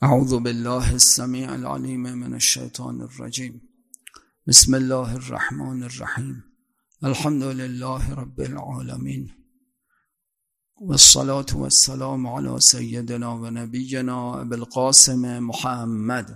اعوذ بالله السمیع العلیم من الشیطان الرجیم. بسم الله الرحمن الرحیم. الحمد لله رب العالمین والصلاة والسلام على سیدنا و نبینا ابی القاسم محمد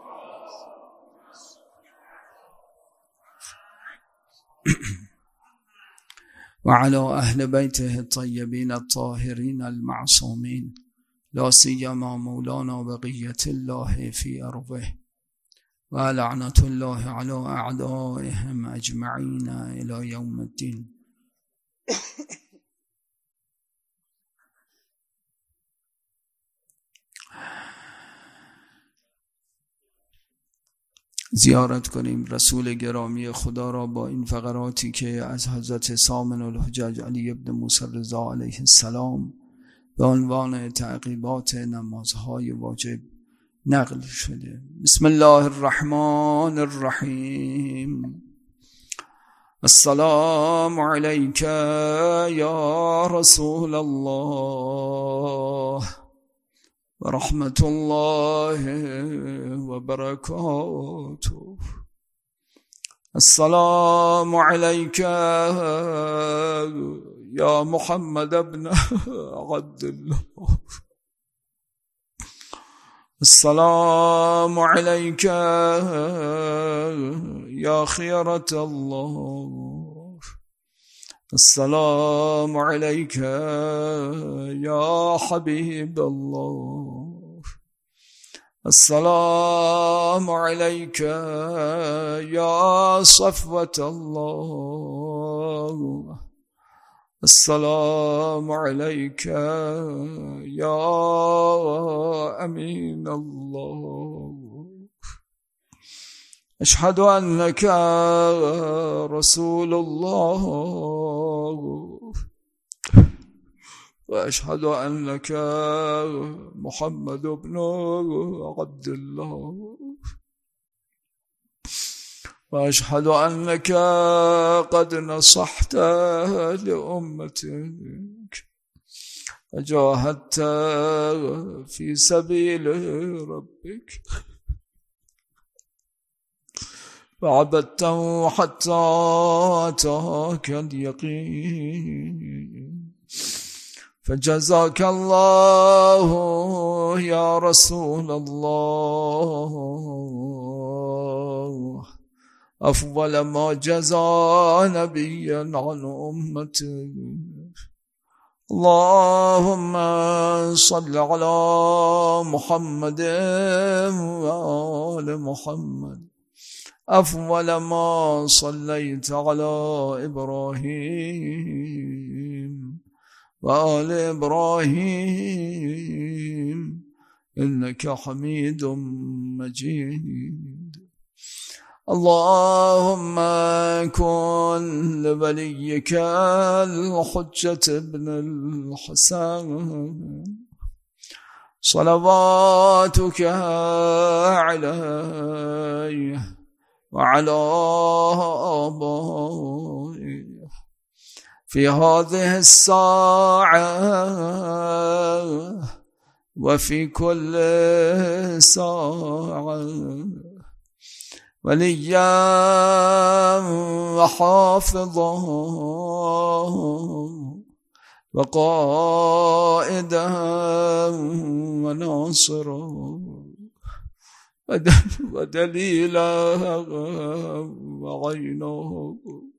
وعلى اهل بیته الطیبین الطاهرین المعصومین، لا سیما مولانا بقیة الله فی ارضه و لعنة الله علی اعدائهم اجمعین الی یوم الدین. زیارت کنیم رسول گرامی خدا را با این فقراتی که از حضرت سامن الحجج علی ابن موسی رضا علیه السلام به عنوان تعقیبات نمازهای واجب نقل شده. بسم الله الرحمن الرحیم. السلام علیک یا رسول الله و رحمت الله و برکاته. السلام علیک یا محمد ابن عبدالله. السلام علیک یا خیرة الله. السلام علیک یا حبیب الله. السلام علیک یا صفوة الله. السلام علیک یا امین الله. اشهد انک رسول الله و اشهد انک محمد بن عبد الله و اشهد انک قد نصحت لأمتك و جاهدت في سبيل ربك و عبدته حتى أتاك اليقين. فجزاك الله يا رسول الله أفضل ما جزى نبيا عن أمته. اللهم صل على محمد وآل محمد أفضل ما صليت على إبراهيم وآل إبراهيم إنك حميد مجيد. اللهم كن لوليك الحجة ابن الحسن صلواتك عليه وعلى آبائه في هذه الساعة وفي كل ساعة وليا وحافظا وقائدا وناصرا ودليلا وعينا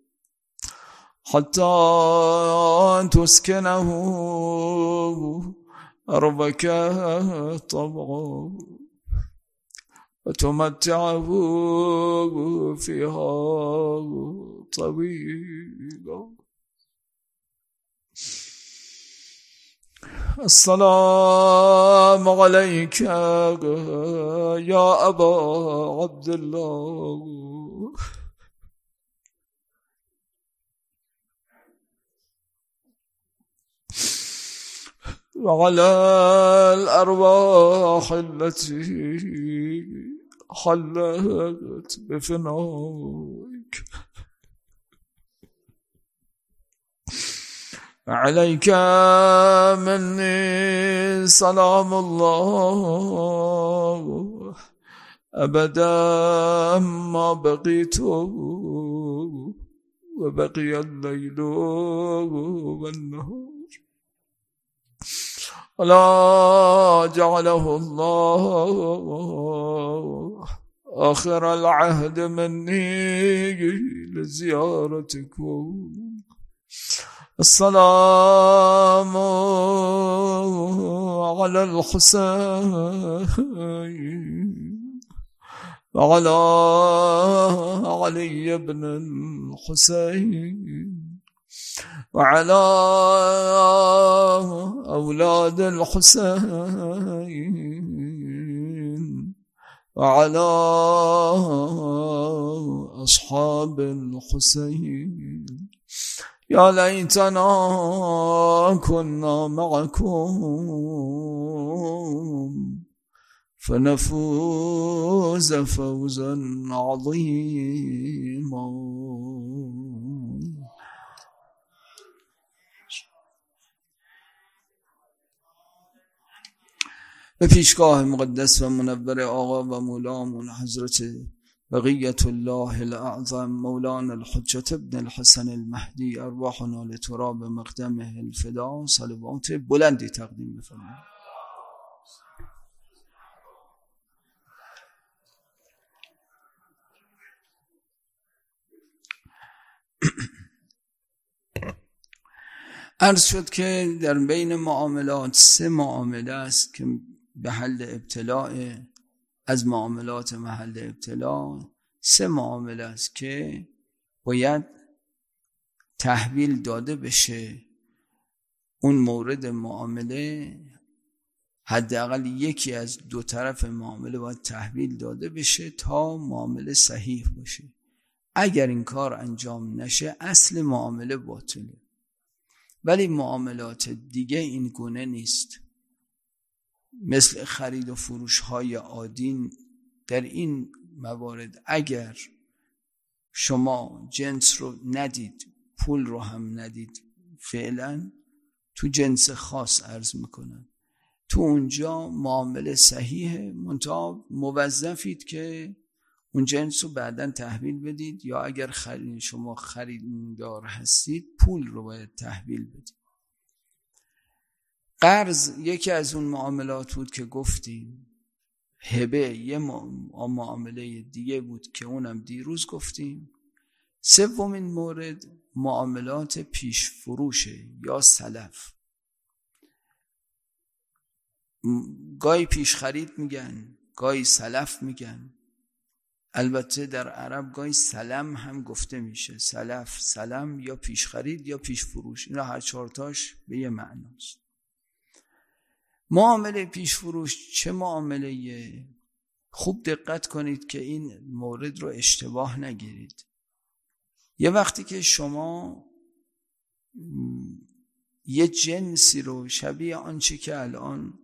حتى تسكنه أرضك طبعا وتمتعه فيها طويلا. السلام عليك يا أبا عبد الله وعلى الأرواح التي حلت بفنائك عليك مني سلام الله ابدا ما بقيت وبقي الليل والنهار ولا جعله الله آخر العهد مني لزيارتكم. السلام على الحسين وعلى علي بن الحسين وعلى أولاد الحسين وعلى أصحاب الحسين. يا ليتنا كنا معكم فنفوز فوزا عظيما. به پیشگاه مقدس و منور آقا و مولامون حضرت بقیت الله الاعظم مولانا الحجة ابن الحسن المهدی ارواحنا لتراب مقدمه الفدا صلوات بلندی تقدیم بفرمایید. عرض شد که در بین معاملات 3 معامله است که به حل ابتلاء، از معاملات محل ابتلاء 3 معامله است که باید تحویل داده بشه. اون مورد معامله حداقل یکی از 2 طرف معامله باید تحویل داده بشه تا معامله صحیح باشه. اگر این کار انجام نشه اصل معامله باطله. ولی معاملات دیگه این گونه نیست. مثل خرید و فروش های عادی در این موارد اگر شما جنس رو ندید، پول رو هم ندید، فعلا تو جنس خاص عرض میکنن، تو اونجا معامله صحیحه، منتها موظفید که اون جنس رو بعداً تحویل بدید، یا اگر شما خریدار هستید پول رو باید تحویل بدید. قرض یکی از اون معاملات بود که گفتیم. هبه یه معامله دیگه بود که اونم دیروز گفتیم. 3مین مورد معاملات پیش فروشه یا سلف. گاهی پیش خرید میگن، گاهی سلف میگن. البته در عرب گاهی سلم هم گفته میشه. سلف، سلم یا پیش خرید یا پیش فروش، اینا هر 4 تاش به یه معناست. معامله پیش فروش چه معامله؟ خوب دقت کنید که این مورد رو اشتباه نگیرید. یه وقتی که شما یه جنسی رو شبیه آنچه که الان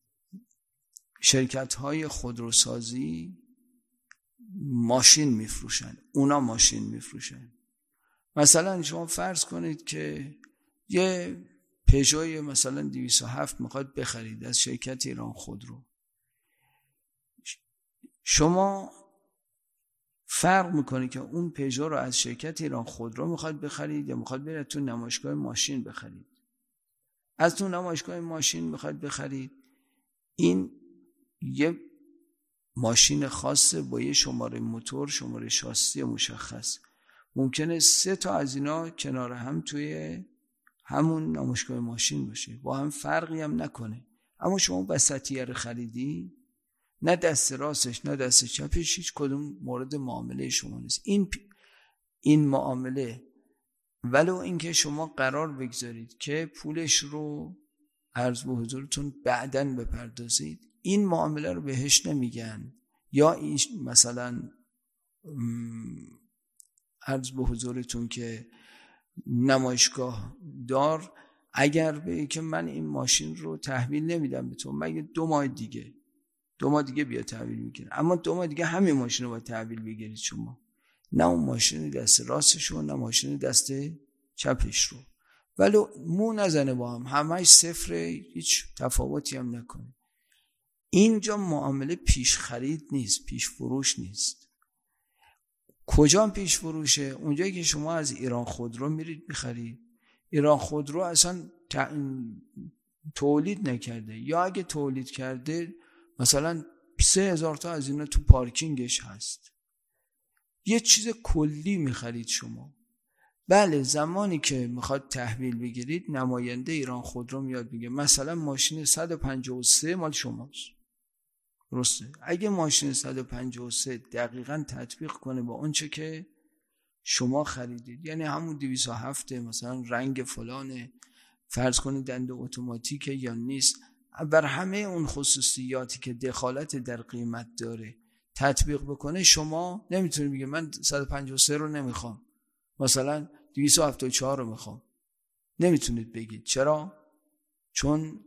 شرکت‌های خودروسازی ماشین میفروشن، اونا ماشین میفروشن. مثلا شما فرض کنید که یه پژو مثلا 207 میخواد بخرید از شرکت ایران خودرو. شما فرق میکنه که اون پژو رو از شرکت ایران خودرو میخواد بخرید یا میخواد برید تو نمایشگاه ماشین بخرید. از تو نمایشگاه ماشین میخواد بخرید، این یه ماشین خاصه با یه شماره موتور، شماره شاسی مشخص. ممکنه 3 تا از اینا کنار هم توی همون نمایشگاه ماشین باشه، با هم فرقی هم نکنه. اما شما وسطیه رو خریدی، نه دست راستش نه دست چپش هیچ کدوم مورد معامله شما نیست. این معامله ولو اینکه شما قرار بگذارید که پولش رو عرض به حضورتون بعداً بپردازید، این معامله رو بهش نمیگن. یا مثلا عرض به حضورتون که نمایشگاه دار اگر بگه که من این ماشین رو تحویل نمیدم به تو مگه 2 ماه دیگه بیا تحویل میگیرم، اما 2 ماه دیگه همین ماشین رو باید تحویل بگیرید شما، نه اون ماشین دست راستش رو نه ماشین دست چپش رو. ولی مو نزنه با هم، همش صفره، هیچ تفاوتی هم نکنه. اینجا معامله پیش خرید نیست، پیش فروش نیست. کجا پیش فروشه؟ اونجایی که شما از ایران خودرو میرید میخرید. ایران خودرو اصلا تولید نکرده، یا اگه تولید کرده مثلا 3000 تا از اینا تو پارکینگش هست. یه چیز کلی میخرید شما. بله، زمانی که میخواد تحویل بگیرید نماینده ایران خودرو میاد میگه مثلا ماشین 153 مال شماست. درسته؟ اگه ماشین 153 دقیقاً تطبیق کنه با اونچه که شما خریدید، یعنی همون 207 مثلا رنگ فلانه، فرض کنید دنده اتوماتیکه یا نیست، بر همه اون خصوصیاتی که دخالت در قیمت داره تطبیق بکنه، شما نمیتونید بگید من 153 رو نمیخوام، مثلا 274 رو میخوام. نمیتونید بگید. چرا؟ چون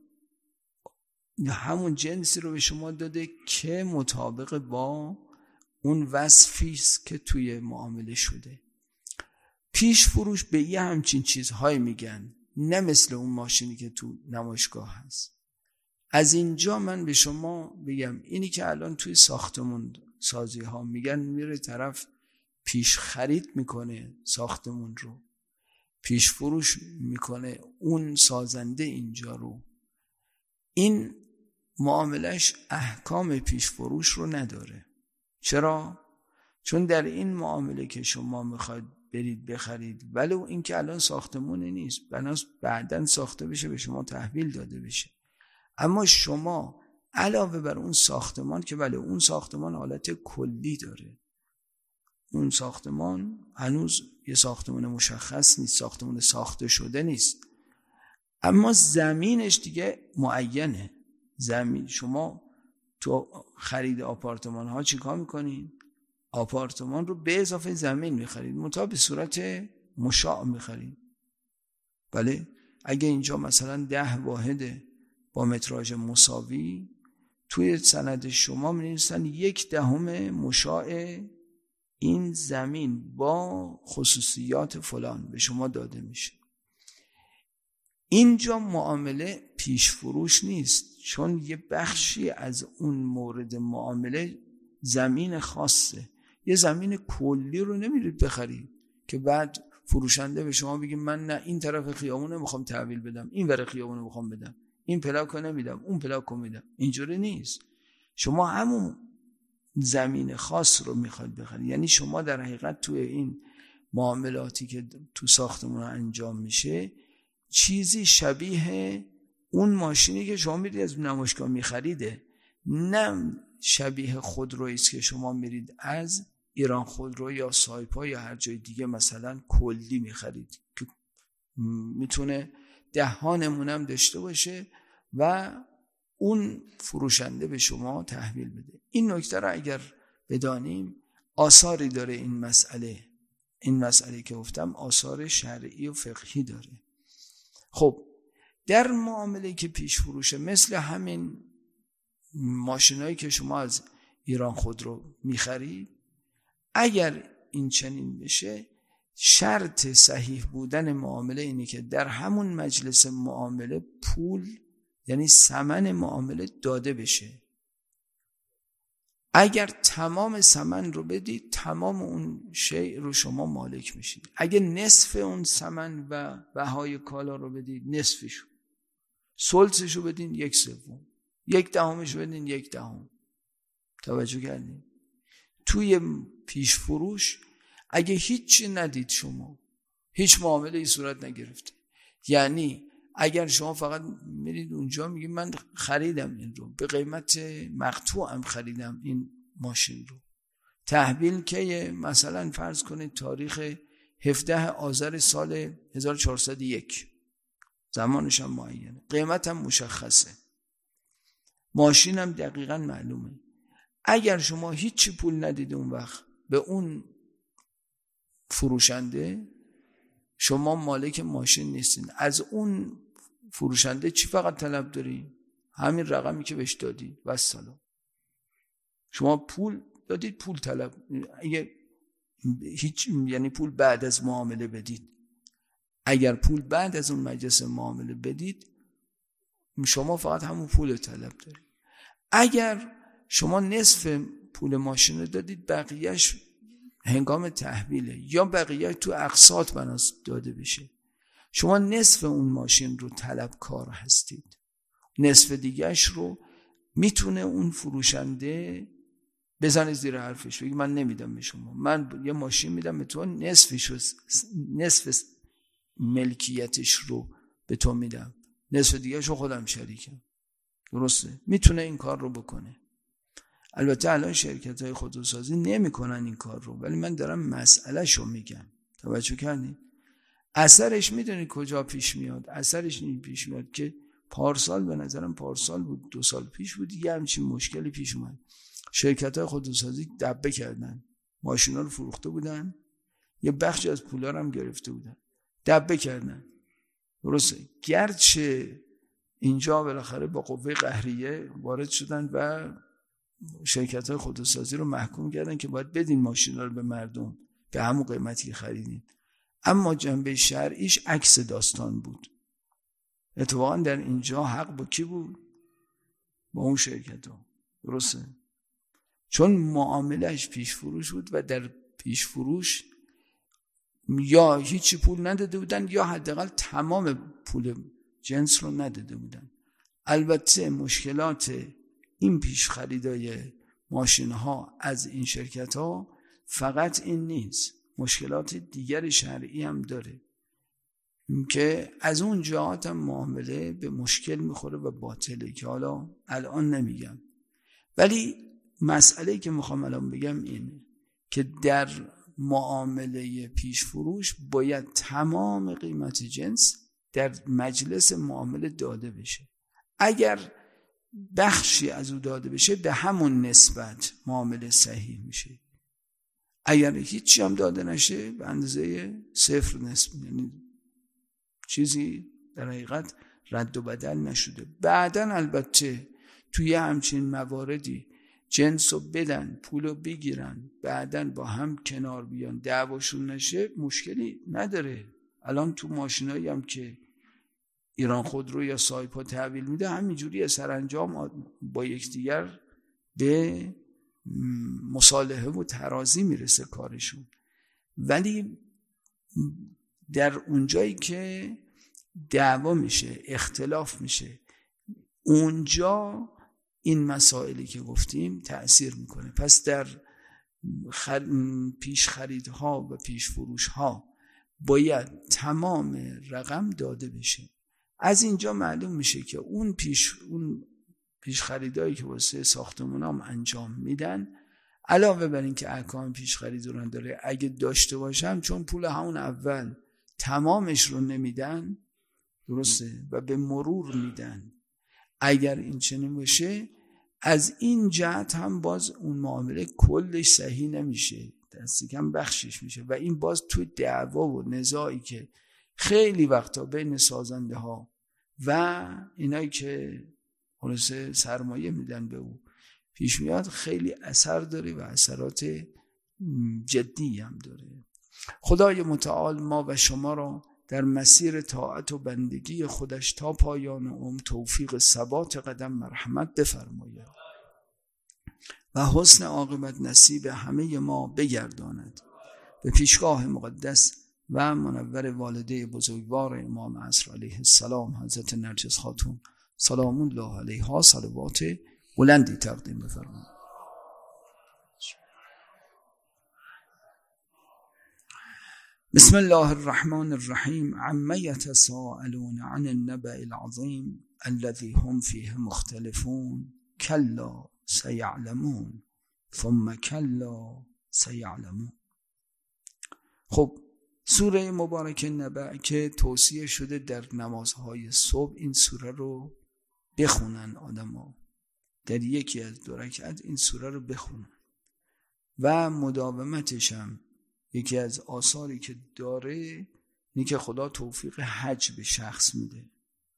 همون جنسی رو به شما داده که مطابق با اون وصفی است که توی معامله شده. پیش فروش به یه همچین چیزهای میگن، نه مثل اون ماشینی که تو نمایشگاه هست. از اینجا من به شما بگم اینی که الان توی ساختمون سازی ها میگن میره طرف پیش خرید میکنه ساختمون رو، پیش فروش میکنه اون سازنده اینجا رو، این معاملش احکام پیش فروش رو نداره. چرا؟ چون در این معامله که شما میخواید برید بخرید، ولی این که الان ساختمونه نیست، بناس بعداً ساخته بشه به شما تحویل داده بشه، اما شما علاوه بر اون ساختمان که بله اون ساختمان حالت کلی داره، اون ساختمان هنوز یه ساختمان مشخص نیست، ساختمان ساخته شده نیست، اما زمینش دیگه معینه. زمین شما تو خرید آپارتمان ها چی کار میکنین؟ آپارتمان رو به اضافه زمین میخرید، منتها به صورت مشاع میخرید. بله، اگه اینجا مثلا 10 واحده با متراژ مساوی، توی سند شما می‌نویسن 1/10 مشاع این زمین با خصوصیات فلان به شما داده میشه. اینجا معامله پیش فروش نیست، چون یه بخشی از اون مورد معامله زمین خاصه. یه زمین کلی رو نمیرید بخرید که بعد فروشنده به شما بگه من نه این طرف خیابون میخوام تحویل بدم، این ور خیابون میخوام بدم، این پلاکو نمیدم، اون پلاکو میدم. اینجوری نیست. شما همون زمین خاص رو میخواید بخرید. یعنی شما در حقیقت توی این معاملاتی که تو ساختمون انجام میشه چیزی شبیه اون ماشینی که شما میرید از نمایشگاه میخریده، نه شبیه خودرویی است که شما میرید از ایران خودرو یا سایپا یا هر جای دیگه مثلا کلی میخرید که میتونه 10 نمونم داشته باشه و اون فروشنده به شما تحویل بده. این نکته را اگر بدانیم آثاری داره این مسئله که گفتم آثار شرعی و فقهی داره. خب در معامله که پیش فروشه مثل همین ماشینایی که شما از ایران خودرو میخرید، اگر این چنین بشه شرط صحیح بودن معامله اینه که در همون مجلس معامله پول یعنی ثمن معامله داده بشه. اگر تمام ثمن رو بدید تمام اون شیء رو شما مالک میشید. اگه نصف اون ثمن و بهای کالا رو بدید نصفشو، ثلثشو بدین 1/3، 1/10 بدین 1/10. توجه کردین؟ توی پیش فروش اگه هیچی ندید شما، هیچ معامله ای صورت نگرفته، یعنی اگر شما فقط میرید اونجا میگید من خریدم این رو به قیمت مقطوعم خریدم این ماشین رو، تحویل که مثلا فرض کنید تاریخ 17 آذر سال 1401، زمانش هم معینه، قیمتم مشخصه، ماشینم دقیقاً معلومه. اگر شما هیچی پول ندید اون وقت به اون فروشنده، شما مالک ماشین نیستین. از اون فروشنده چی فقط طلب داری؟ همین رقمی که بهش دادی و سلام. شما پول دادید، پول طلب، اگه هیچ یعنی پول بعد از معامله بدید. اگر پول بعد از اون مجلس معامله بدید شما فقط همون پول طلب دارید. اگر شما نصف پول ماشین رو دادید، بقیهش هنگام تحویله یا بقیه تو اقساط بناس داده بشه، شما نصف اون ماشین رو طلبکار هستید، نصف دیگهش رو میتونه اون فروشنده بزنه زیر حرفش، بگی من نمیدم به شما، من یه ماشین میدم به تو، نصف ملکیتش رو به تو میدم، نصف دیگهش رو خودم شریکم. درسته؟ میتونه این کار رو بکنه. البته الان شرکت‌های خودروسازی نمی‌کنن این کار رو، ولی من دارم مسئله‌شو میگم. توجه کردین؟ اثرش میدونید کجا پیش میاد؟ اثرش این پیش میاد که پارسال، به نظرم پارسال بود، 2 سال پیش بود، یه همچین مشکلی پیش اومد. شرکت‌های خودروسازی دبه کردن، ماشینا رو فروخته بودن، یه بخشی از پولا رو هم گرفته بودن، دبه کردن. درسته؟ گرچه اینجا بالاخره با قوه قهریه وارد شدن و شرکت‌های خودروسازی رو محکوم کردن که باید بدین ماشینا رو به مردم به همون قیمتی که خریدین. اما جنبه شرعیش عکس داستان بود. اتفاقا در اینجا حق با کی بود؟ با اون شرکت‌ها. درسته؟ چون معاملهش پیش فروش بود و در پیش فروش یا هیچی پول نداده بودن یا حداقل تمام پول جنس رو نداده بودن. البته مشکلات این پیش خریدای ماشین ها از این شرکت ها فقط این نیست، مشکلات دیگر شرعی هم داره که از اون جهات هم معامله به مشکل میخوره و باطله که حالا الان نمیگم. ولی مسئله که میخوام الان بگم اینه که در معامله پیش فروش باید تمام قیمت جنس در مجلس معامله داده بشه. اگر بخشی از او داده بشه به همون نسبت معامله صحیح میشه. اگر هیچی هم داده نشه به اندازه 0 نسبت، یعنی چیزی در حقیقت رد و بدل نشده. بعداً البته توی همچین مواردی جنس رو بدن، پول رو بگیرن، بعداً با هم کنار بیان، دعواشون نشه، مشکلی نداره. الان تو ماشینایی هم که ایران خودرو یا سایپا تحویل میده همینجوری سرانجام با یکدیگر به مصالحه و ترازی میرسه کارشون. ولی در اونجایی که دعوا میشه، اختلاف میشه، اونجا این مسائلی که گفتیم تأثیر میکنه. پس در پیش خریدها و پیش فروشها باید تمام رقم داده بشه. از اینجا معلوم میشه که اون پیش خریدایی که واسه ساختمون هم انجام میدن، علاوه بر این که احکام پیش خرید رو داره، اگه داشته باشم چون پول همون اول تمامش رو نمیدن، درسته، و به مرور میدن، اگر این چنین باشه از این جهت هم باز اون معامله کلش صحیح نمیشه، دست کم بخشش میشه و این باز توی دعوا و نزاعی که خیلی وقتا بین سازنده ها و اینایی که خلاصه سرمایه میدن به او پیش میاد، خیلی اثر داره و اثرات جدی هم داره. خدای متعال ما و شما را در مسیر طاعت و بندگی خودش تا پایان عمر توفیق ثبات قدم مرحمت بفرماید و حسن عاقبت نصیب همه ما بگرداند. به پیشگاه مقدس و منور والده بزرگوار امام عصر علیه السلام حضرت نرجس خاتون سلام الله علیها صلوات بلندی تقدیم بفرمایید. بسم الله الرحمن الرحیم. عما یتساءلون عن النبأ العظیم الذی هم فیه مختلفون کلا سیعلمون ثم کلا سیعلمون. خب سوره مبارک نبأ که توصیه شده در نمازهای صبح این سوره رو بخونن، آدما در یکی از 2 رکعت این سوره رو بخونن و مداومتش هم یکی از آثاری که داره اینه که خدا توفیق حج به شخص میده.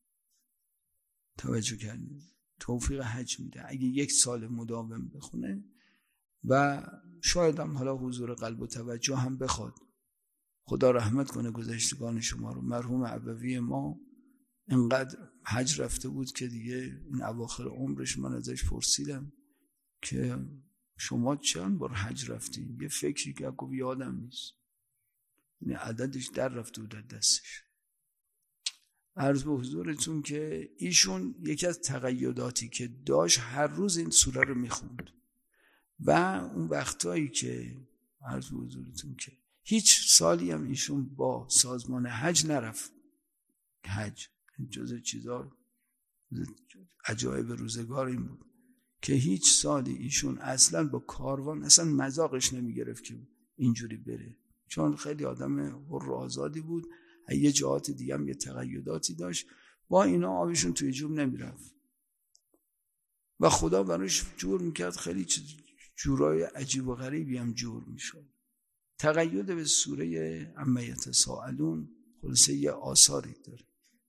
توجه کردید؟ توفیق حج میده اگه 1 سال مداوم بخونه و شاید هم حالا حضور قلب و توجه هم بخواد. خدا رحمت کنه گذشتگان شما رو. مرحوم عبوی ما اینقدر حج رفته بود که دیگه این اواخر عمرش من ازش پرسیدم که شما چند بار حج رفتین؟ یه فکری که گفت یادم نیست، یعنی عددش در رفته بود از دستش. عرض به حضورتون که ایشون یکی از تقیداتی که داشت هر روز این سوره رو میخوند و اون وقتایی که عرض به حضورتون که هیچ سالی هم ایشون با سازمان حج نرفت. حج جز چیزا عجایب روزگار این بود که هیچ سالی ایشون اصلا با کاروان اصلا مذاقش نمیگرفت که اینجوری بره، چون خیلی آدم حر و آزادی بود. یه جهات دیگه هم یه تقیداتی داشت، با اینا آبشون توی جوب نمیرفت و خدا براش جور میکرد، خیلی جورای عجیب و غریبی هم جور میشد. تقید به سوره عما یتساءلون خلاصه یه آثاری داره.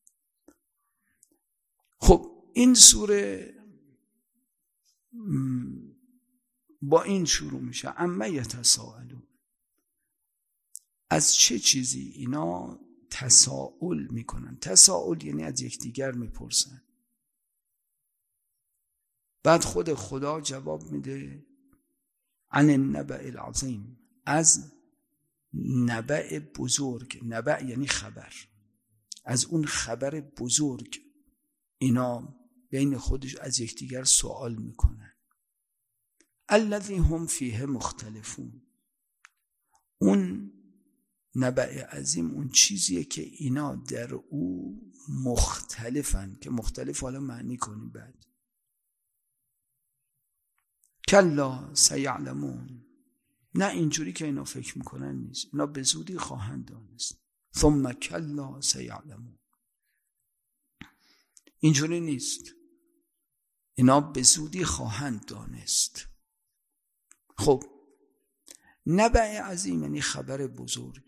خب این سوره با این شروع میشه، عما یتساءلون. از چه چیزی اینا تساؤل میکنن؟ تساؤل یعنی از یکدیگر میپرسن. بعد خود خدا جواب میده عن النبأ العظیم، از نبأ بزرگ. نبأ یعنی خبر، از اون خبر بزرگ اینا بین خودش از یکدیگر سوال میکنن. الذی هم فیه مختلفون، اون نبأ عظیم اون چیزیه که اینا در او مختلفن، که مختلف حالا معنی کنیم بعد. کلا سیعلمون، نه اینجوری که اینا فکر میکنن نیست، اینا به زودی خواهند دانست. ثم کلا سیعلمون، اینجوری نیست، اینا به زودی خواهند دانست. خب نبأ عظیم یعنی خبر بزرگ.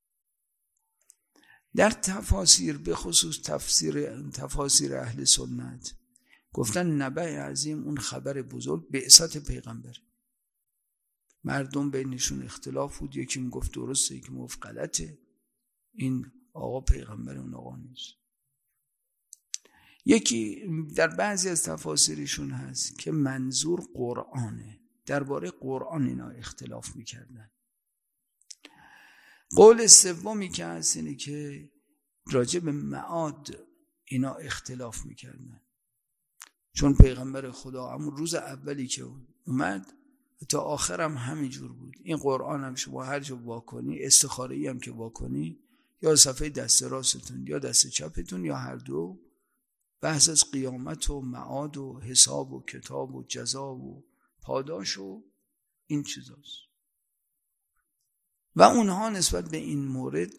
در تفاسیر به خصوص تفاسیر اهل سنت گفتن نبأ عظیم اون خبر بزرگ بعثت پیغمبر. مردم بینشون اختلاف بود، یکی میگفت درسته، یکی میگفت غلطه، این آقا پیغمبر اون آقا نیست. یکی در بعضی از تفاسیرشون هست که منظور قرآنه، درباره قرآن اینا اختلاف میکردن. قول سومی که هست اینه که راجع به معاد اینا اختلاف میکردن، چون پیغمبر خدا همون روز اولی که اومد تا آخرم همینجور بود. این قرآن هم شما هر جا واکنی، استخاره‌ای هم که واکنی، یا صفحه دست راستتون یا دست چپتون یا هر دو، بحث از قیامت و معاد و حساب و کتاب و جزا و پاداش و این چیزاست. و اونها نسبت به این مورد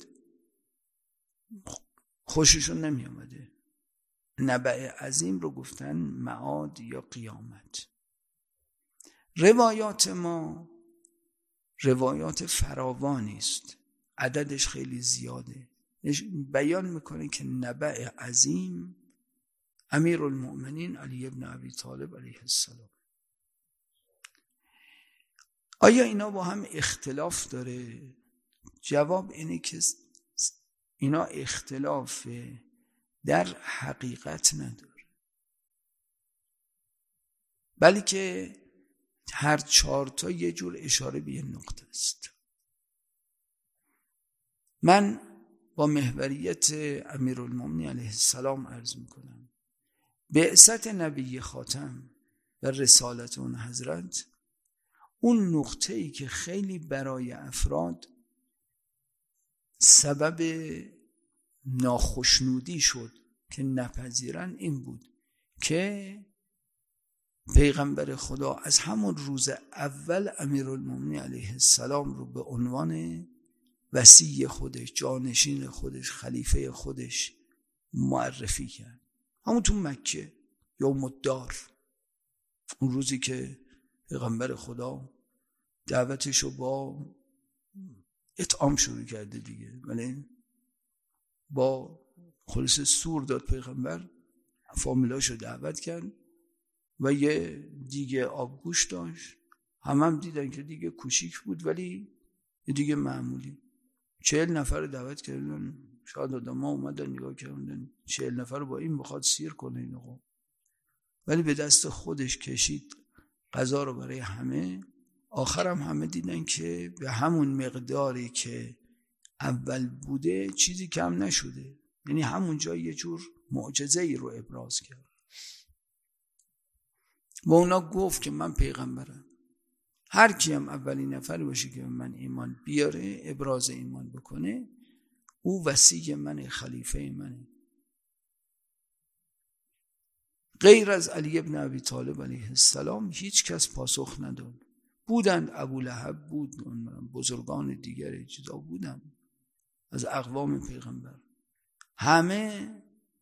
خوششون نمی آمده. نبأ عظیم رو گفتن معاد یا قیامت. روایات ما روایات فراوانی است، عددش خیلی زیاده، بیان میکنه که نبأ عظیم امیرالمؤمنین علی ابن ابی طالب علیه السلام. آیا اینا با هم اختلاف داره؟ جواب اینه که اینا اختلاف در حقیقت نداره، بلکه هر چهارتا یه جور اشاره به یه نقطه است. من با محوریت امیرالمؤمنین علیه السلام عرض میکنم بعثت نبی خاتم و رسالت اون حضرت، اون نقطه‌ای که خیلی برای افراد سبب ناخشنودی شد که نپذیرن، این بود که پیغمبر خدا از همون روز اول امیرالمؤمنین علیه السلام رو به عنوان وصی خودش، جانشین خودش، خلیفه خودش معرفی کرد. همون تو مکه یوم الدار، اون روزی که پیغمبر خدا دعوتشو با اطعام شروع کرده دیگه، ولی با خلاص سور داد پیغمبر، فامیلاشو دعوت کرد و یه دیگه آبگوش داشت. هم دیدن که دیگه کوچیک بود ولی یه دیگه معمولی. 40 نفر دعوت کردن، شاید آدم ها اومدن نگاه کردن 40 نفر رو با این بخواد سیر کنه اینو، ولی به دست خودش کشید غذا رو برای همه. آخرم همه دیدن که به همون مقداری که اول بوده چیزی کم نشده، یعنی همونجا یه جور معجزه‌ای رو ابراز کرد. با اونا گفت که من پیغمبرم، هر کی هم اولین نفر باشه که به من ایمان بیاره، ابراز ایمان بکنه، او وصی منه، خلیفه منه. غیر از علی ابن ابی طالب علیه السلام هیچ کس پاسخ نداد. بودند ابو لهب بود، بزرگان دیگر چیزا بودند از اقوام پیغمبر، همه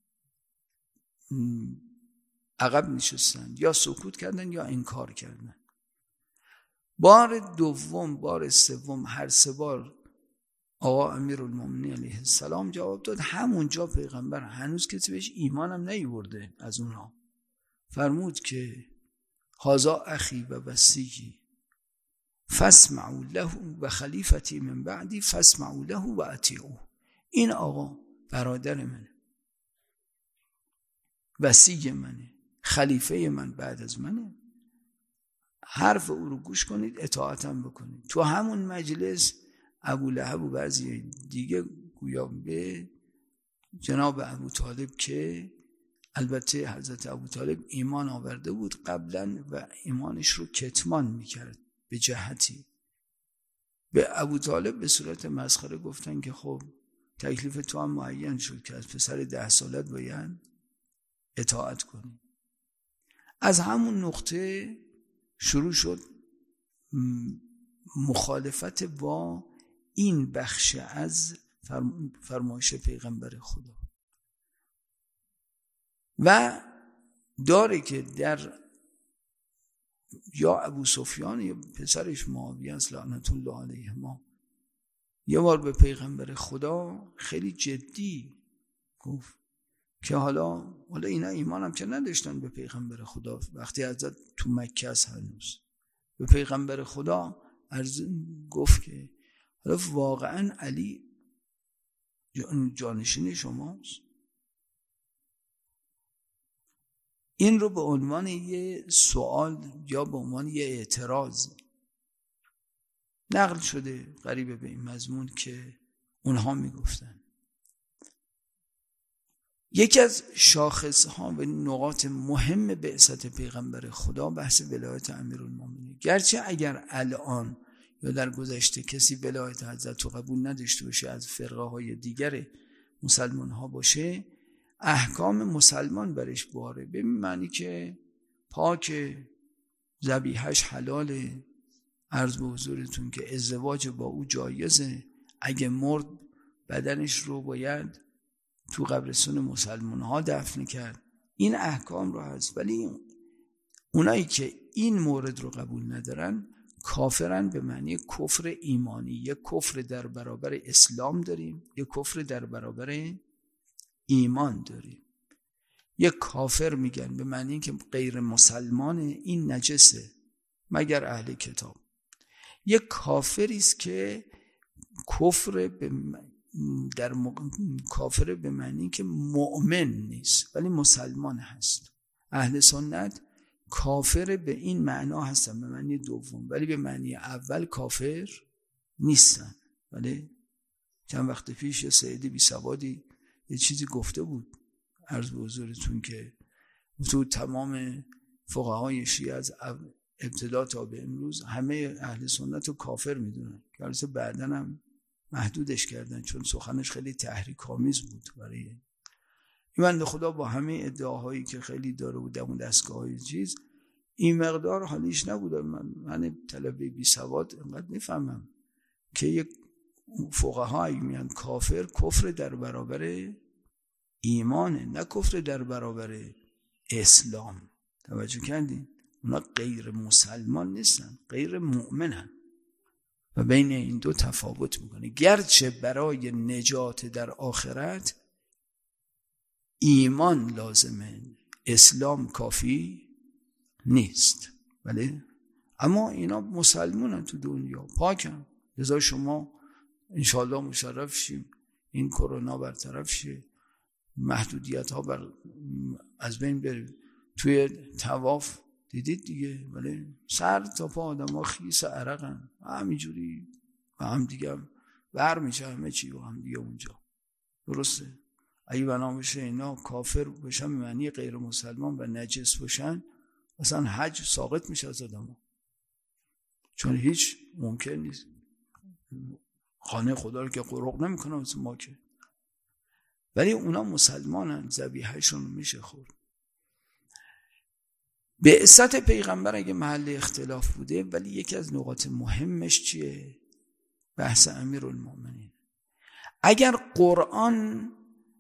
عقب نشستند، یا سکوت کردند یا انکار کردند. بار دوم، بار سوم، هر سه بار آقا امیرالمومنین علیه السلام جواب داد. همونجا پیغمبر هنوز کسی بهش ایمانم نیورده از اونها، فرمود که هذا اخی و وصی فاسمعوا له و خلیفتی من بعدی فاسمعوا له و اطیعوه. این آقا برادر منه، وصی منه، خلیفه من بعد از منه، حرف او رو گوش کنید، اطاعتم بکنید. تو همون مجلس ابو لهب و بعضی دیگه گویا به جناب ابو طالب، که البته حضرت ابو طالب ایمان آورده بود قبلا و ایمانش رو کتمان میکرد به جهتی، به ابو طالب به صورت مسخره گفتن که خب تکلیف تو هم معین شد که از پسر 10 سالت باید اطاعت کنی. از همون نقطه شروع شد مخالفت با این بخش از فرمایش پیغمبر خدا و داره که در یا ابو سفیان یا پسرش معاویه است لعنت الله علیهما یه بار به پیغمبر خدا خیلی جدی گفت که حالا اینا ایمانم که نداشتن به پیغمبر خدا، وقتی حضرت تو مکه است هنوز، به پیغمبر خدا گفت که حالا واقعا علی جانشین شماست؟ این رو به عنوان یه سوال یا به عنوان یه اعتراض نقل شده قریب به این مضمون که اونها میگفتن. یکی از شاخصها و نقاط مهم بعثت پیغمبر خدا بحث ولایت امیرالمومنین. گرچه اگر الان یا در گذشته کسی ولایت حضرت رو قبول نداشته باشه، از فرقه های دیگر مسلمان ها باشه، احکام مسلمان برش باره، به معنی که پاک، ذبیحش حلاله، عرض به حضورتون که ازدواج با او جایزه، اگه مرد بدنش رو باید تو قبرستون مسلمان ها دفن کرد. این احکام رو هست، ولی اونایی که این مورد رو قبول ندارن کافرن به معنی کفر ایمانی. یک کفر در برابر اسلام داریم، یک کفر در برابر ایمان داریم. یک کافر میگن به معنی که غیر مسلمانه، این نجسه مگر اهل کتاب. یک کافری است که کافر به معنی که مؤمن نیست ولی مسلمان هست. اهل سنت کافر به این معنا هستن، به معنی دوم، ولی به معنی اول کافر نیستن. ولی چند وقت پیش یه سید بی سوادی یه چیزی گفته بود، عرض به حضورتون که تو تمام فقهای شیعه از ابتدا تا به امروز همه اهل سنت رو کافر میدونن، که البته بعداً هم محدودش کردن چون سخنش خیلی تحریک آمیز بود برای این بنده خدا. با همه ادعاهایی که خیلی داره بود اون دستگاه‌های چیز، این مقدار حالیش نبود. من طلبه بی سواد انقدر نفهمم که یک فقها میگن کفر در برابر ایمانه، نه کفر در برابر اسلام. توجه کردین؟ اونا غیر مسلمان نیستن، غیر مؤمنن و بین این دو تفاوت میکنه. گرچه برای نجات در آخرت ایمان لازمه، اسلام کافی نیست، ولی اما اینا مسلمانن، تو دنیا پاکن. لذا شما انشاءالله مشرف شیم این کرونا برطرف شه، محدودیت ها از بین بره. توی طواف دیدید دیگه، ولی سر تا پا آدم ها خیس عرقن، همینجوری و هم دیگه بر میشه همه چی و هم دیگه اونجا. درسته؟ اگه بنا بشه اینا کافر بشن معنی غیر مسلمان و نجس بشن، اصلا حج ساقط میشه از آدم ها. چون هیچ ممکن نیست خانه خدا رو که قرق نمیکنه مثل ما که، ولی اونا مسلمانن، ذبیحه‌شون رو میشه خورد. بعثت پیغمبر اگه محل اختلاف بوده، ولی یکی از نقاط مهمش چیه؟ بحث امیرالمومنین. اگر قرآن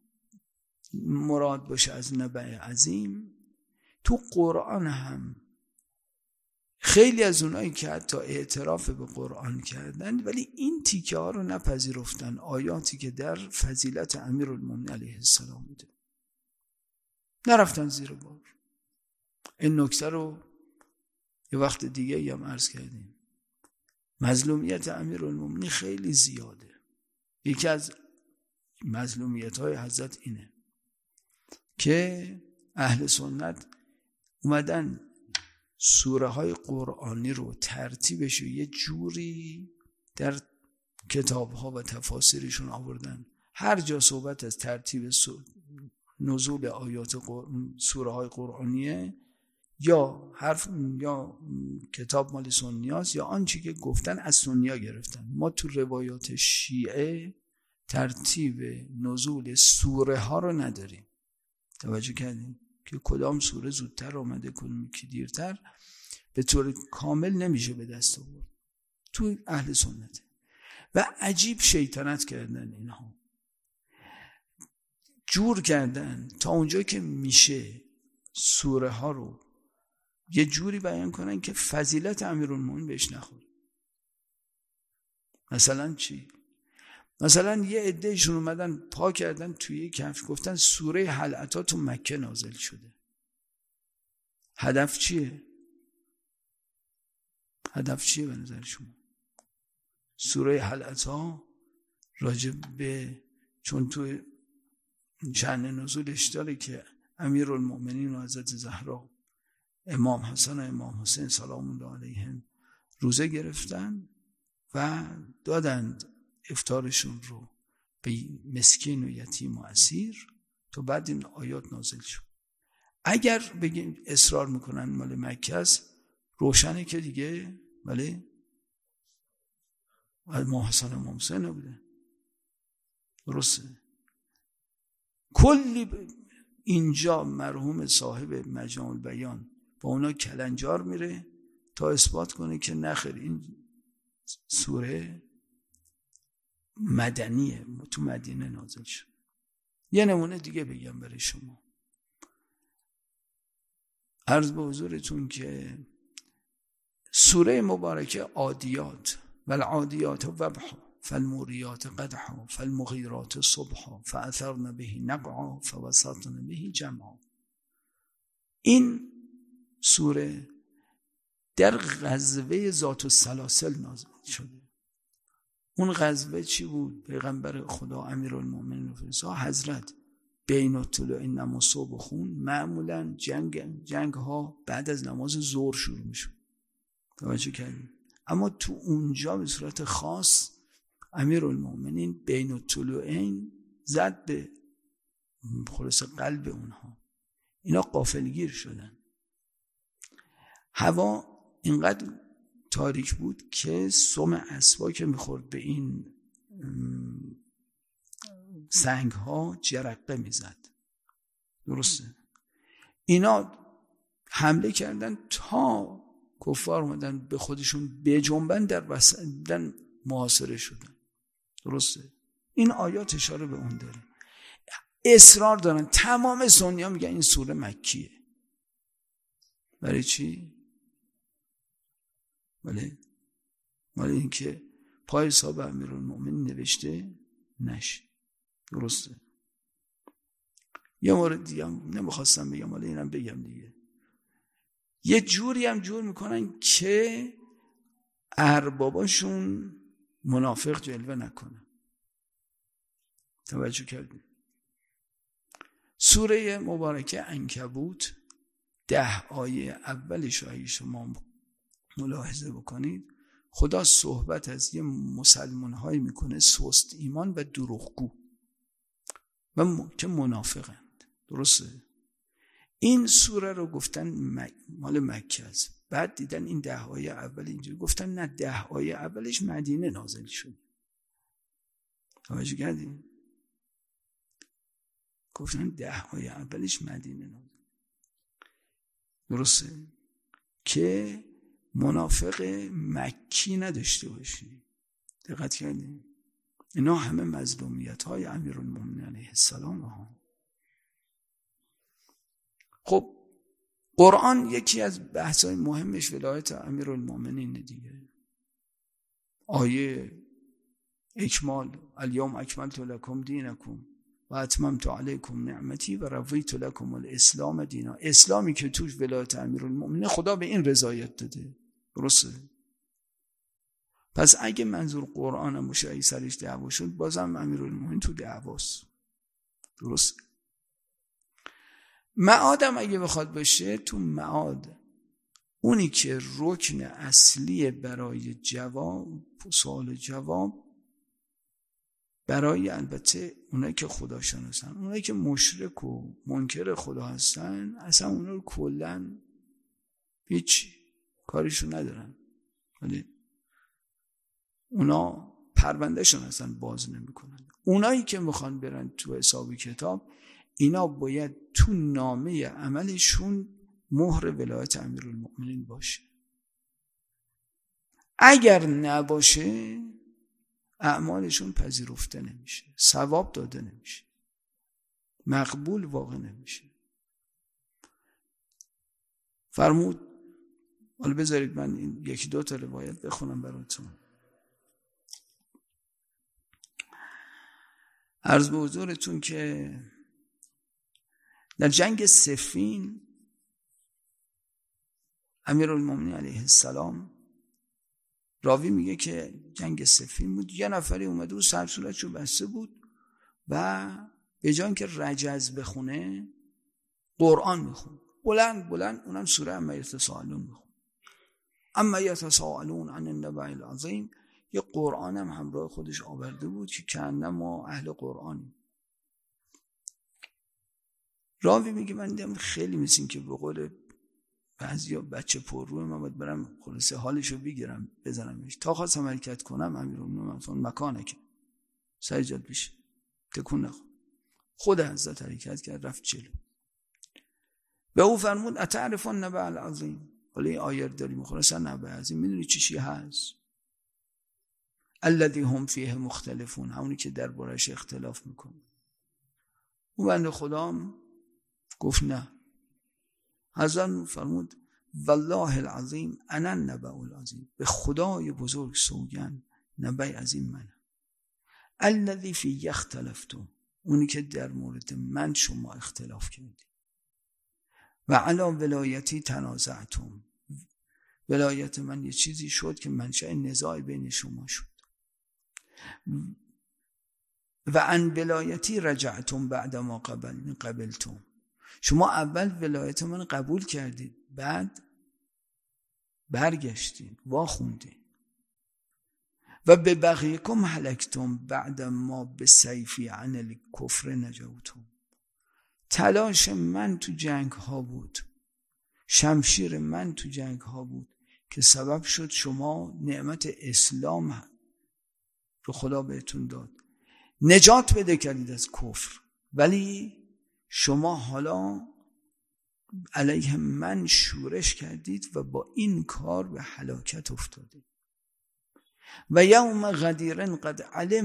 مراد باشه از نبع عظیم، تو قرآن هم خیلی از اونایی که حتی اعتراف به قرآن کردن ولی این تیکه ها رو نپذیرفتن، آیاتی که در فضیلت امیرالمومنین علیه السلام بوده، نرفتن زیر بار. این نکته رو یه وقت دیگه هم عرض کردیم. مظلومیت امیرالمومنین خیلی زیاده. یکی از مظلومیت های حضرت اینه که اهل سنت اومدن سوره های قرآنی رو ترتیبش یه جوری در کتاب ها و تفاسیرشون آوردن. هر جا صحبت از ترتیب نزول آیات سوره های قرآنیه، یا حرف یا کتاب مال سنیاست یا آنچه که گفتن از سنیا گرفتن. ما تو روایات شیعه ترتیب نزول سوره ها رو نداریم. توجه کردیم که کدام سوره زودتر آمده کدومی که دیرتر به طور کامل نمیشه به دست آورد. تو اهل سنت و عجیب شیطنت کردن، اینها جور کردن تا اونجا که میشه سوره ها رو یه جوری بیان کنن که فضیلت امیرالمومنین بهش نخوره. مثلا چی؟ مثلا یه عدهشون اومدن پا کردن توی کهف، گفتن سوره هل اتی تو مکه نازل شده. هدف چیه؟ هدف چیه به نظر شما؟ سوره هل اتی راجع به، چون تو شأن نزولش داره که امیرالمومنین و حضرت زهرا امام حسن و امام حسین سلام الله علیهم روزه گرفتن و دادند افطارشون رو به مسکین و یتیم و اسیر، تو بعد این آیات نازل شد. اگر بگیم اصرار میکنن مال مکه است، روشنه که دیگه ولی امام حسن و امام حسین نبوده. درسته؟ کلی اینجا مرحوم صاحب مجمع البیان با اونا کلنجار میره تا اثبات کنه که نخیر این سوره مدنیه، تو مدینه نازل شد. یه نمونه دیگه بگم برای شما. عرض به حضورتون که سوره مبارکه عادیات، والعادیات ضبحا فالموریات قدحا فالمغیرات صبحا فاثرن به نقعا فوسطن به جمعا، این سوره در غزوه ذات السلاسل نازل شده. اون غزوه چی بود؟ پیغمبر خدا امیرالمومنین حضرت بین الطلوع نماز صبح و خون، معمولا جنگ ها بعد از نماز ظهر شروع میشه. توجه کردیم؟ اما تو اونجا به صورت خاص امیرالمومنین بین الطلوعین زد به خلاص قلب اونها. اینا غافلگیر شدن. هوا اینقدر تاریک بود که سم اسبا که میخورد به این سنگ ها جرقه میزد. درسته؟ اینا حمله کردن تا کفار اومدن به خودشون بجنبن، در وسط محاصره شدن. درسته؟ این آیات اشاره به اون داره. اصرار دارن تمام سنی ها میگن این سوره مکیه. برای چی؟ ولی این که پای صاحب امیرالمومنین نوشته نشه. درسته؟ یه مورد دیگه هم نمیخواستم بگم ولی اینم بگم دیگه. یه جوری هم جور میکنن که ارباباشون منافق جلوه نکنن. توجه کردیم؟ سوره مبارکه عنکبوت 10 آیه اولش رو اگه شما ملاحظه بکنید، خدا صحبت از یه مسلمان‌هایی میکنه سست ایمان و دروغگو و که منافقند. درسته؟ این سوره رو گفتن مال مکه است. بعد دیدن این 10 آیه اول اینجوری، گفتن نه 10 آیه اولش مدینه نازل شد. توجه کردین؟ گفتن 10 آیه اولش مدینه نازل. درسته؟ که منافق مکی نداشته باشی. دقت کردین؟ اینا همه مظلومیت های امیرالمومنین علیه السلام ها. خب قرآن یکی از بحث‌های مهمش ولایت امیرالمومنین دیگه. آیه اکمال، الیوم اکملت لکم دینکم و اتممت علیکم نعمتی و رضیت لکم الاسلام دینا. اسلامی که توش ولایت امیرالمومنین، خدا به این رضایت داده. درسته؟ پس اگه منظور قرآن هم باشه ای سرش دعوا شد، بازم امیرالمومنین تو دعواست. درسته؟ معادم اگه بخواد باشه، تو معاد اونی که رکن اصلی برای جواب، سوال جواب، برای البته اونایی که خدا شناسن، اونایی که مشرک و منکر خدا هستن، اصلا اونا رو کلن هیچ کاریشو ندارن. ولی اونا پروندهشون اصلا باز نمیکنن. اونایی که میخوان برن تو حساب کتاب، اینا باید تو نامه عملشون مهر ولایت امیرالمومنین باشه. اگر نباشه اعمالشون پذیرفته نمیشه، ثواب داده نمیشه، مقبول واقع نمیشه. فرمود، حالا بذارید من این 1-2 تا روایت بخونم براتون. عرض به حضورتون که در جنگ صفین امیرالمومنین علیه السلام، راوی میگه که جنگ صفین بود، یه نفری اومده و سر صورتشو بسته بود و به جای اینکه رجز بخونه قرآن میخوند بلند بلند، اونم سوره اما یتساءلون میخوند. اما یتساءلون عن النبأ العظیم، یه قرآن هم همراه خودش آورده بود که کانما اهل قرآنی. راوی میگه من دیدم خیلی مثل این که به قول بعضیا بچه پر روی، من باید برم خلاصه حالشو بگیرم بزنمش. تا خواستم حرکت کنم امیرالمومنین مکانه که سجاد بشه، تکون نخورد. خود حضرت حرکت کرد رفت جلو. به او فرمود اتعرف النبأ العظیم. حالا این آیه داریم خلاصه نبأ عظیم میدونی چی هست؟ الذی هم فیه مختلفون، همونی که دربارش اختلاف میکنه. اون بنده خدا گفت نه. حضرت فرمود والله العظیم انا النبأ العظیم، به خدای بزرگ سوگند نبأ عظیم منم. الذی فیه اختلفتم، اونی که در مورد من شما اختلاف کردید. و علی ولایتی تنازعتم، ولایت من یه چیزی شد که منشأ نزاع بین شما شد. و عن ولایتی رجعتم بعد ما قبلتم، شما اول ولایت من قبول کردید، بعد برگشتید واخوندید. و به بغیکم هلکتم بعد ما به سیفی عن الکفر نجوتم، تلاش من تو جنگ ها بود، شمشیر من تو جنگ ها بود که سبب شد شما نعمت اسلام رو خدا بهتون داد، نجات بده کردید از کفر، ولی شما حالا علیه من شورش کردید و با این کار به هلاکت افتادید. و یوم غدیر قد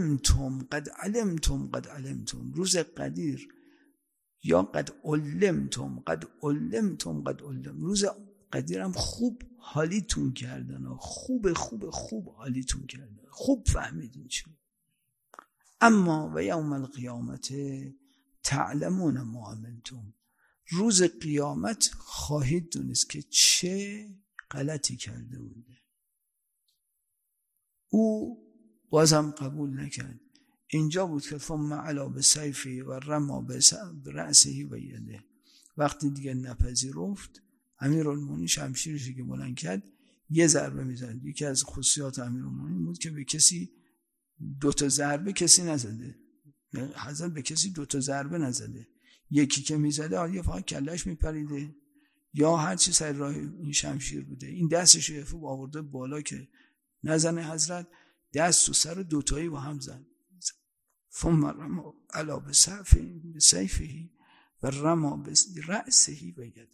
علمتم، روز غدیر یا قد علمتم، روز غدیر هم خوب حالیتون کردن، خوب حالیتون کردن، خوب فهمیدین چی. اما و یوم القیامت تعلمون ما عملتم، روز قیامت خواهید دونست که چه غلطی کرده بوده. او بازم قبول نکرد. اینجا بود که ثم علا بسیفی و رما برأسه و یده. وقتی دیگه نپذیرفت امیرالمومنین شمشیرش که بلند کرد یه ضربه میزد. یکی از خصوصیات امیرالمومنین بود که به کسی 2 ضربه کسی نزده. حضرت به کسی 2 ضربه نزده. یکی که میزده یا فقط کلش میپریده یا هر چی سر راه این شمشیر بوده. این دستش رو آورده بالا که نزنه حضرت، دست و سر 2 تایی با هم زد. ثم رما علی بسیفه و رما برأسه و یده.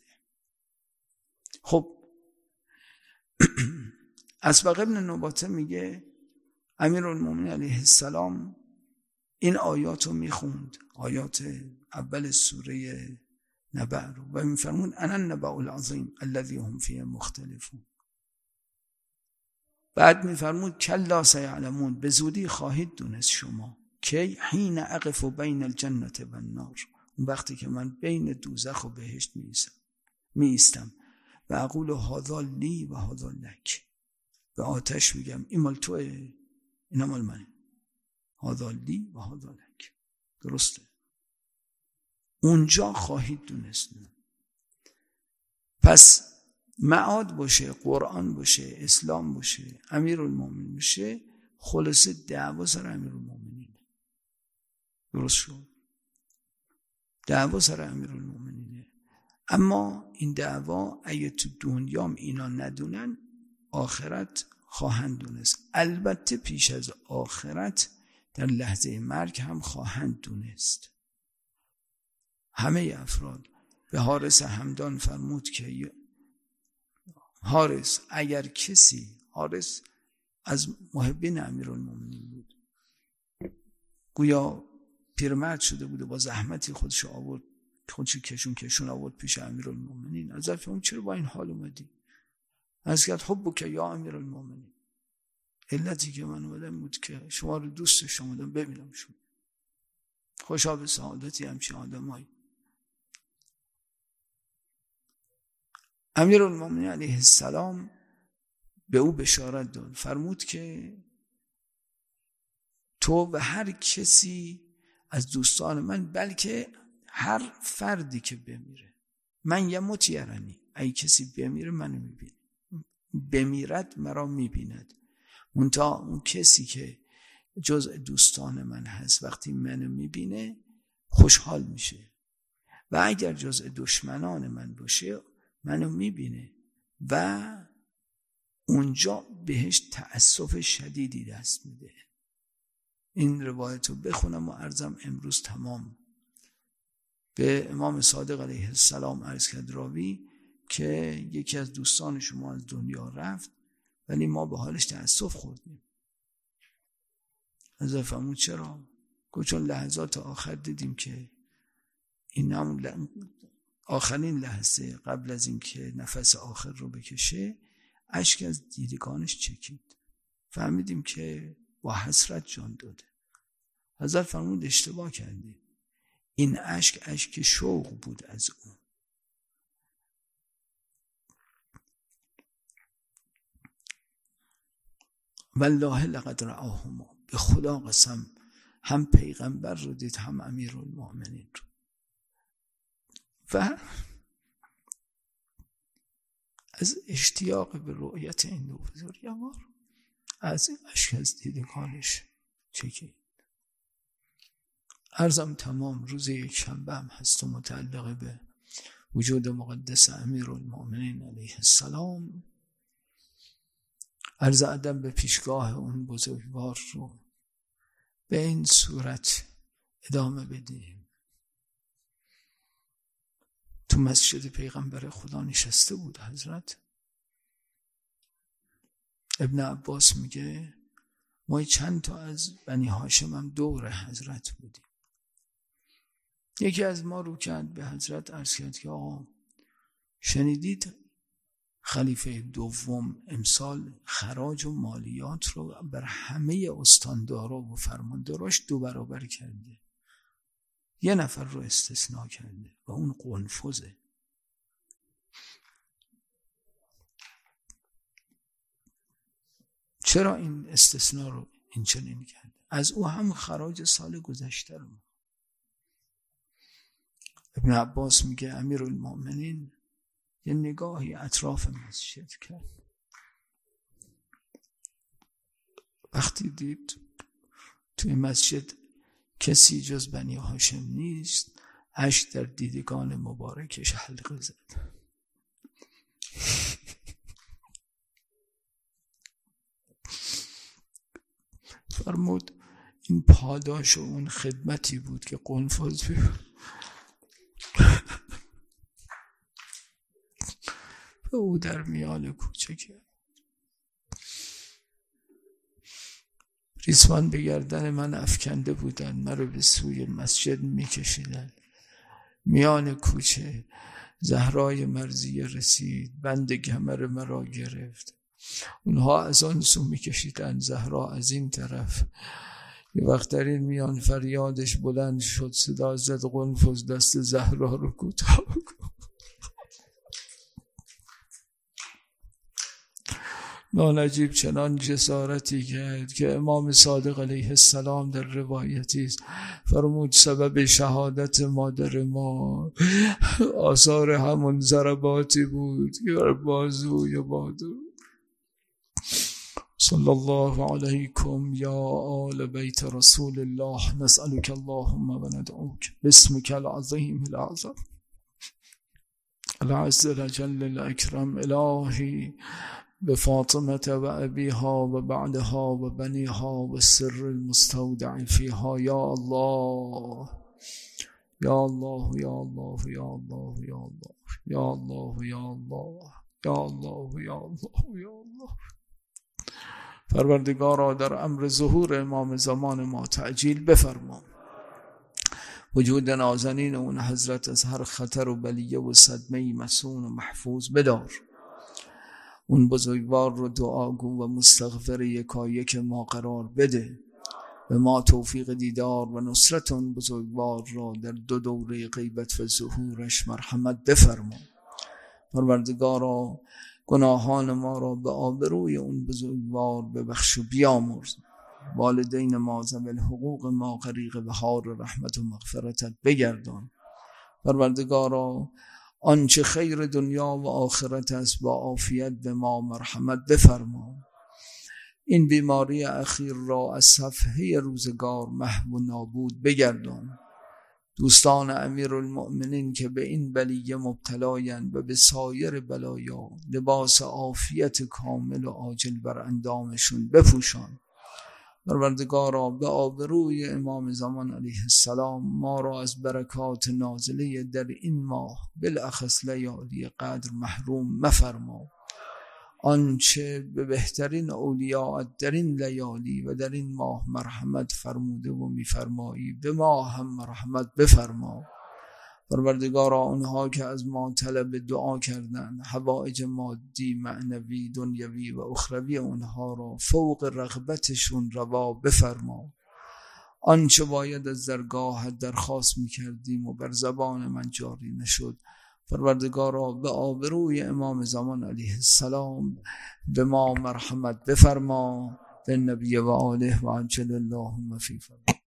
خب اسبق ابن نباته میگه امیرالمومنین علیه السلام این آیات رو میخوند، آیات اول سوره نبأ رو، و میفرمون انا النبأ العظیم الذی هم فیه مختلفون. بعد میفرمود کلا سیعلمون، به زودی خواهید دونست شما که حین اقف بین الجنة و النار، اون وقتی که من بین دوزخ و بهشت میستم و اقول هذا لی و هذا لک، به آتش میگم این مال توئه اینا مال منه، هذا لی و هذا لک. درسته؟ اونجا خواهید دونست. پس معاد باشه، قرآن باشه، اسلام باشه، امیرالمومنین باشه، خلاصه دعوا سر امیرالمومنین. درست شد؟ دعوا سر امیرالمومنینه. اما این دعوا اگه تو دنیام اینا ندونن، آخرت خواهند دونست. البته پیش از آخرت در لحظه مرگ هم خواهند دونست. همه افراد. به حارث همدان فرمود که حارث اگر کسی، حارث از محبین امیرالمومنین بود، گویا پیرمرد شده بود و با زحمتی خودش آورد، خودش کشون آورد پیش امیرالمومنین. از فرمود چرا با این حال اومدی؟ از گفت حبک یا امیرالمومنین، علتی که من اومدم بود که شما رو دوستش اومدم ببینم شما. خوشا به سعادتی همچین آدمایی. امیرالمومنین علیه السلام به او بشارت داد، فرمود که تو و هر کسی از دوستان من، بلکه هر فردی که بمیره، من یموت یرنی، ای کسی بمیره منو میبینه، بمیرد مرا میبیند. منتها اون کسی که جزء دوستان من هست وقتی منو میبینه خوشحال میشه، و اگر جزء دشمنان من باشه منو میبینه و اونجا بهش تأسف شدیدی دست میده. این روایت رو بخونم و عرضم امروز تمام. به امام صادق علیه السلام عرض کرد راوی که یکی از دوستان شما از دنیا رفت ولی ما به حالش تأسف خوردیم. از فرمود چرا؟ گفت چون لحظات آخر دیدیم که این هم آخرین لحظه قبل از این که نفس آخر رو بکشه اشک از دیدگانش چکید، فهمیدیم که با حسرت جان داده. حضرت فرمود اشتباه کردی، این اشک شوق بود از اون. والله لقد رآهما، به خدا قسم هم پیغمبر رو دید هم امیرالمومنین رو. و از اشتیاق به رؤیت این دو بزرگوار از این اشک از دیدگانش چکید. عرضم تمام. روز یکشنبه هم هست و متعلق به وجود مقدس امیرالمومنین علیه السلام. عرض ادب به پیشگاه اون بزرگوار رو به این صورت ادامه بدیم. تو مسجد پیغمبر خدا نشسته بود حضرت. ابن عباس میگه ما چند تا از بنی هاشم هم دور حضرت بودیم. یکی از ما رو کرد به حضرت عرض کرد که آقا شنیدید خلیفه دوم امسال خراج و مالیات رو بر همه استاندارا و فرمانداراش 2 برابر کرده، 1 نفر رو استثناء کرده و اون قنفذه. چرا این استثناء رو این چنین کرد. از او هم خراج سال گذشته رو. ابن عباس میگه امیرالمؤمنین یه نگاهی اطراف مسجد کرد، وقتی دید توی مسجد کسی جز بنی هاشم نیست، اشک در دیدگان مبارکش حلقه زد. فرمود این پاداش و اون خدمتی بود که قنفذ به او در میان کوچه کرد. ریسمان به گردن من افکنده بودن، مرا به سوی مسجد میکشیدن. میان کوچه زهرای مرضیه رسید، بند کمر مرا گرفت. اونها از آن سو میکشیدن، زهرا از این طرف. یه وقت در این میان فریادش بلند شد، صدا زد قنفذ دست زهرا رو کوتاه کن. نانجیب چنان جسارتی کرد که امام صادق علیه السلام در روایتی است فرمود سبب شهادت مادر ما آثار همون ضرباتی بود که بر بازوی مادر. صلی الله علیکم یا آل بیت رسول الله، نسألك اللهم و ندعوک باسمك العظیم الأعظم العز الجل الأكرم. الهی بفاطمة و ابیها و بعدها و بنیها و سر المستودع فیها. یا الله یا الله یا الله یا الله یا الله یا الله یا الله یا الله یا الله یا الله. پروردگارا در امر ظهور امام زمان ما تعجیل بفرما. وجود نازنین اون حضرت از هر خطر و بلیه و صدمه مسون و محفوظ بدار. اون بزرگوار رو دعاگو و مستغفر یکایک ما قرار بده. به ما توفیق دیدار و نصرت اون بزرگوار را در دو دوره غیبت و ظهورش مرحمت بفرما. پروردگارا گناهان ما را به آبروی اون بزرگوار ببخش و بیامرز. والدین ما ذوی الحقوق ما غریق بحار رحمت و مغفرتت بگردان. پروردگارا آنچه خیر دنیا و آخرت است با عافیت به ما مرحمت بفرما. این بیماری اخیر را از صفحه روزگار محو و نابود بگردان. دوستان امیرالمؤمنین که به این بلیه مبتلایند و به سایر بلایا لباس عافیت کامل و عاجل بر اندامشون بپوشان. پروردگارا به آبروی امام زمان علیه السلام ما را از برکات نازله در این ماه بالاخص لیالی قدر محروم مفرما. آنچه به بهترین اولیاء در این لیالی و در این ماه مرحمت فرموده و میفرمایی به ما هم مرحمت بفرما. پروردگارا اونها که از ما طلب دعا کردن، حوائج مادی، معنوی، دنیوی و اخروی اونها را فوق رغبتشون روا بفرما. آنچه باید از درگاه درخواست میکردیم و بر زبان من جاری نشد، پروردگارا به آبروی امام زمان علیه السلام به ما مرحمت بفرما. به نبی و آله و عجل اللهم فی فرمان.